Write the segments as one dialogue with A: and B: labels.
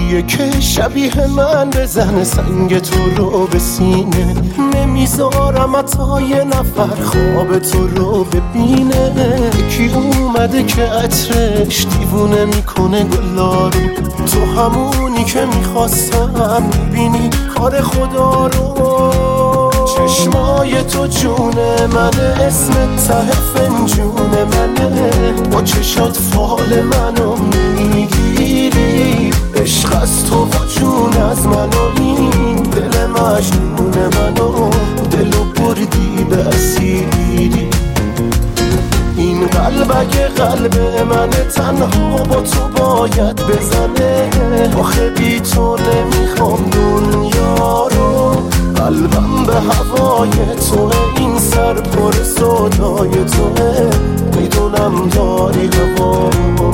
A: کیه که شبیه من بزنه سنگ تو رو به سینه؟ نمیذارم حتی یه نفر خواب تو رو ببینه. یکی اومده که عطرش دیوونه میکنه گلا رو، تو همونی که میخواستم، میبینی کار خدا رو. چشمای تو جونه منه، اسم ته فنجون منه، با چشات فال منو میگیری. عشق از تو و جون از منو، این دل مجنون منو، دلو بردی به اسیری. این قلب اگه قلب منه، تنها با تو باید بزنه. آخه بی تو نمیخوام دنیا رو، قلبم به هوای توه، این سر پر صدای توه، میدونم داری هوا.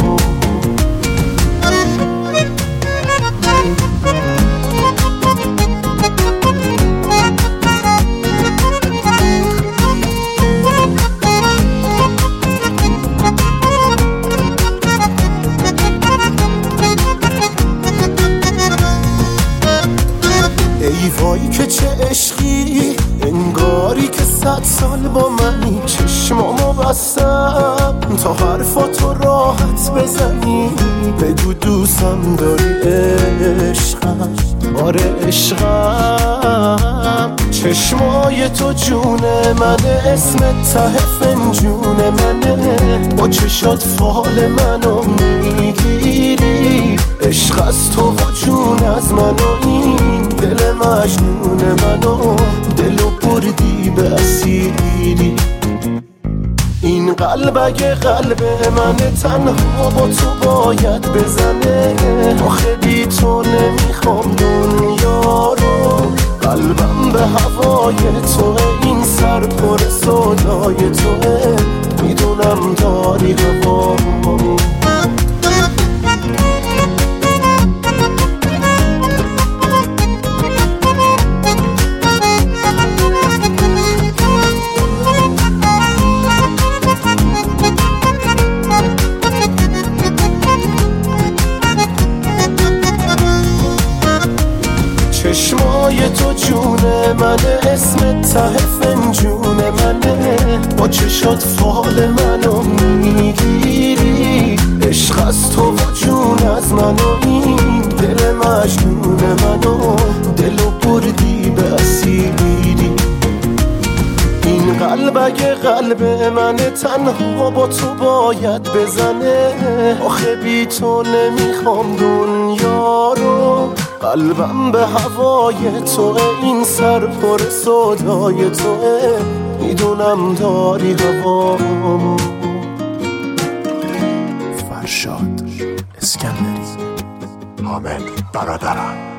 A: ای وای که چه عشقی، انگاری که 100 سال با منی. چشمامو بستم تا حرفاتو راحت بزنی. بگو دوستم داری عشقم، آره عشقم. چشمای تو جونه منه، اسم ته فنجون منه، با چشات فال منو میگیری. عشق از تو و جون از منو، این دل مجنون منو، دلو بردی به اسیری. این قلب اگه قلب منه، تنها با تو باید بزنه. آخه بی تو نمیخوام دنیا رو، قلبم به هوای توه، این سر پر صدای توه، میدونم داری هوا. چشمای تو جونه منه، اسم ته فنجون منه، با چشات فال منو میگیری. عشق از تو و جون از منو، این دل مجنون منو، دلو بردی به اسیری. این قلب اگه قلب منه، تنها با تو باید بزنه. آخه بی تو نمیخوام دنیا رو، قلبم به هوای توه، این سر پر صدای توه، میدونم داری هوا.
B: فرشاد اسکندری.
C: حامد برادران.